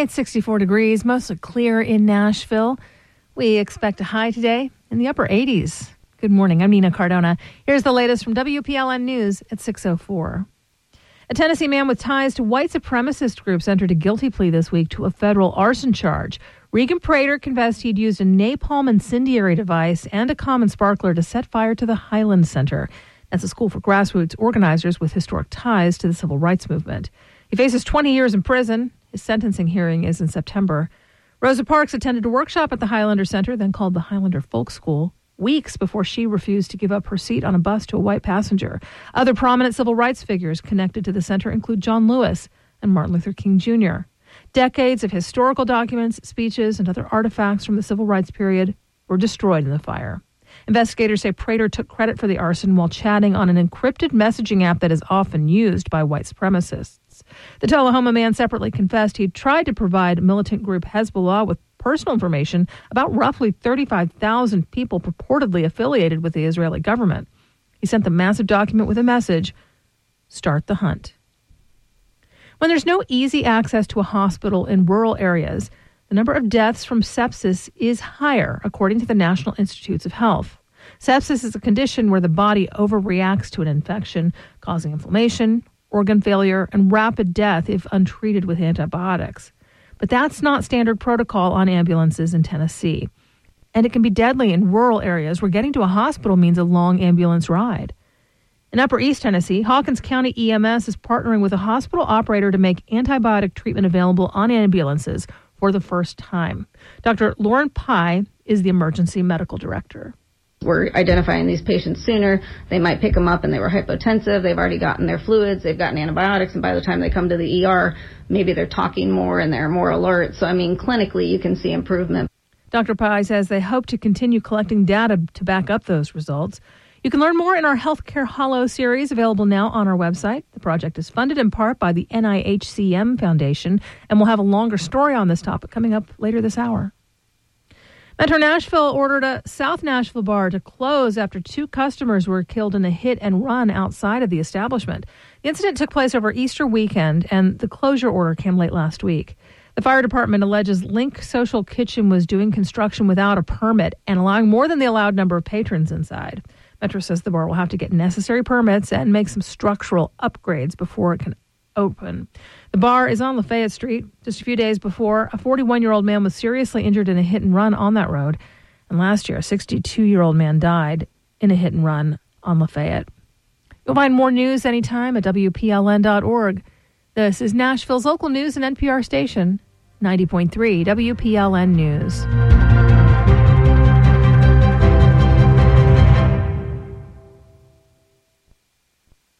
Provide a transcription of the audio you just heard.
It's 64 degrees, mostly clear in Nashville. We expect a high today in the upper 80s. Good morning. I'm Nina Cardona. Here's the latest from WPLN News at 6:04. A Tennessee man with ties to white supremacist groups entered a guilty plea this week to a federal arson charge. Regan Prater confessed he'd used a napalm incendiary device and a common sparkler to set fire to the Highland Center. That's a school for grassroots organizers with historic ties to the civil rights movement. He faces 20 years in prison. His sentencing hearing is in September. Rosa Parks attended a workshop at the Highlander Center, then called the Highlander Folk School, weeks before she refused to give up her seat on a bus to a white passenger. Other prominent civil rights figures connected to the center include John Lewis and Martin Luther King Jr. Decades of historical documents, speeches, and other artifacts from the civil rights period were destroyed in the fire. Investigators say Prater took credit for the arson while chatting on an encrypted messaging app that is often used by white supremacists. The Tullahoma man separately confessed he'd tried to provide militant group Hezbollah with personal information about roughly 35,000 people purportedly affiliated with the Israeli government. He sent the massive document with a message: start the hunt. When there's no easy access to a hospital in rural areas, the number of deaths from sepsis is higher, according to the National Institutes of Health. Sepsis is a condition where the body overreacts to an infection, causing inflammation, organ failure, and rapid death if untreated with antibiotics. But that's not standard protocol on ambulances in Tennessee. And it can be deadly in rural areas where getting to a hospital means a long ambulance ride. In Upper East Tennessee, Hawkins County EMS is partnering with a hospital operator to make antibiotic treatment available on ambulances for the first time. Dr. Lauren Pye is the emergency medical director. We're identifying these patients sooner. They might pick them up and they were hypotensive. They've already gotten their fluids. They've gotten antibiotics. And by the time they come to the ER, maybe they're talking more and they're more alert. So, clinically, you can see improvement. Dr. Pye says they hope to continue collecting data to back up those results. You can learn more in our Healthcare Hollow series, available now on our website. The project is funded in part by the NIHCM Foundation, and we'll have a longer story on this topic coming up later this hour. Metro Nashville ordered a South Nashville bar to close after 2 customers were killed in a hit and run outside of the establishment. The incident took place over Easter weekend, and the closure order came late last week. The fire department alleges Link Social Kitchen was doing construction without a permit and allowing more than the allowed number of patrons inside. Metro says the bar will have to get necessary permits and make some structural upgrades before it can open. The bar is on Lafayette Street. Just a few days before, a 41-year-old man was seriously injured in a hit and run on that road. And last year, a 62-year-old man died in a hit and run on Lafayette. You'll find more news anytime at WPLN.org. This is Nashville's local news and NPR station, 90.3 WPLN News.